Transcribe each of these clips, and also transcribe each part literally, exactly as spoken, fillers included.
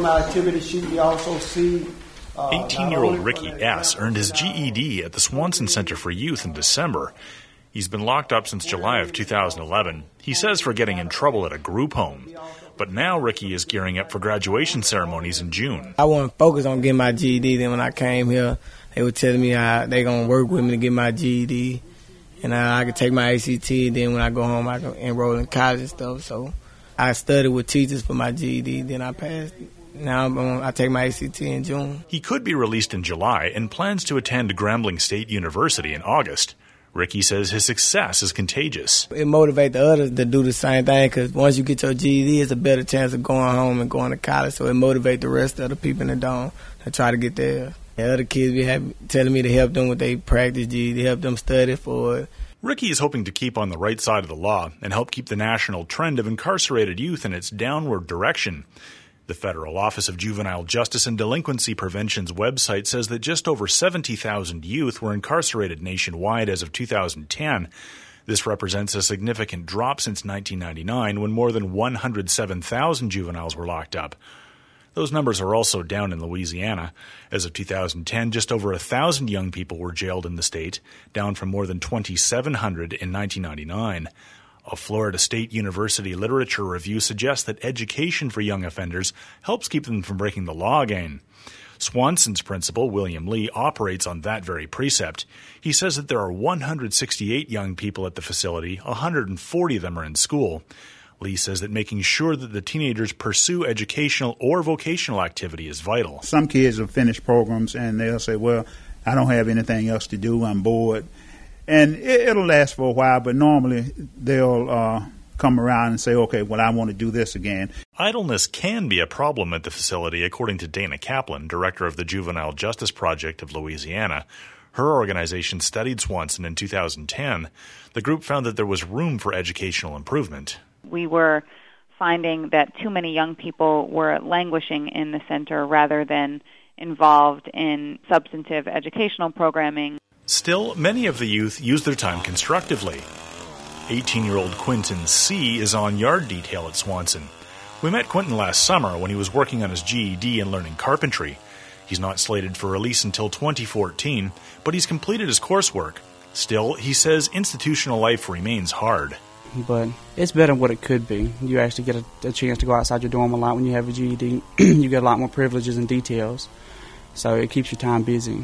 from our activity sheet, we also see eighteen-year-old Ricky S. earned his G E D at the Swanson Center for Youth in December. He's been locked up since July of two thousand eleven, he says for getting in trouble at a group home. But now Ricky is gearing up for graduation ceremonies in June. I wasn't focused on getting my G E D. Then when I came here, they were telling me how they going to work with me to get my G E D. And I, I could take my A C T, and then when I go home, I can enroll in college and stuff. So I studied with teachers for my G E D, then I passed it. Now I'm on, I take my A C T in June. He could be released in July and plans to attend Grambling State University in August. Ricky says his success is contagious. It motivates the others to do the same thing because once you get your G E D, it's a better chance of going home and going to college. So it motivates the rest of the people in the dorm to try to get there. The other kids be have, telling me to help them with their practice G E D, help them study for it. Ricky is hoping to keep on the right side of the law and help keep the national trend of incarcerated youth in its downward direction. The Federal Office of Juvenile Justice and Delinquency Prevention's website says that just over seventy thousand youth were incarcerated nationwide as of two thousand ten. This represents a significant drop since nineteen ninety-nine, when more than one hundred seven thousand juveniles were locked up. Those numbers are also down in Louisiana. As of two thousand ten, just over one thousand young people were jailed in the state, down from more than twenty-seven hundred in nineteen ninety-nine. A Florida State University literature review suggests that education for young offenders helps keep them from breaking the law again. Swanson's principal, William Lee, operates on that very precept. He says that there are one hundred sixty-eight young people at the facility, one hundred forty of them are in school. Lee says that making sure that the teenagers pursue educational or vocational activity is vital. Some kids have finished programs and they'll say, well, I don't have anything else to do, I'm bored. And it, it'll last for a while, but normally they'll uh, come around and say, okay, well, I want to do this again. Idleness can be a problem at the facility, according to Dana Kaplan, director of the Juvenile Justice Project of Louisiana. Her organization studied Swanson in two thousand ten. The group found that there was room for educational improvement. We were finding that too many young people were languishing in the center rather than involved in substantive educational programming. Still, many of the youth use their time constructively. eighteen-year-old Quentin C. is on yard detail at Swanson. We met Quentin last summer when he was working on his G E D and learning carpentry. He's not slated for release until twenty fourteen, but he's completed his coursework. Still, he says institutional life remains hard. But it's better than what it could be. You actually get a, a chance to go outside your dorm a lot when you have a G E D. You get a lot more privileges and details, so it keeps your time busy.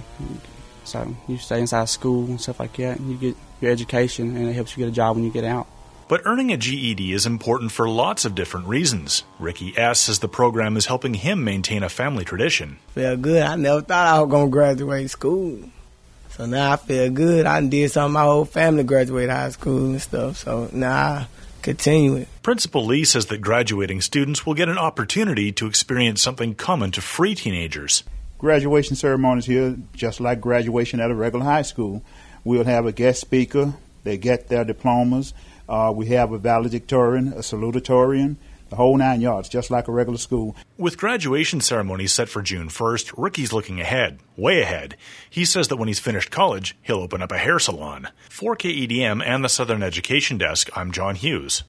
So you stay inside school and stuff like that, and you get your education, and it helps you get a job when you get out. But earning a G E D is important for lots of different reasons. Ricky S. says the program is helping him maintain a family tradition. Feel good. I never thought I was going to graduate school. So now I feel good. I did something my whole family graduated high school and stuff. So now I continue it. Principal Lee says that graduating students will get an opportunity to experience something common to free teenagers. Graduation ceremonies here, just like graduation at a regular high school. We'll have a guest speaker. They get their diplomas. Uh, we have a valedictorian, a salutatorian, the whole nine yards, just like a regular school. With graduation ceremonies set for June first, Ricky's looking ahead, way ahead. He says that when he's finished college, he'll open up a hair salon. For K E D M and the Southern Education Desk, I'm John Hughes.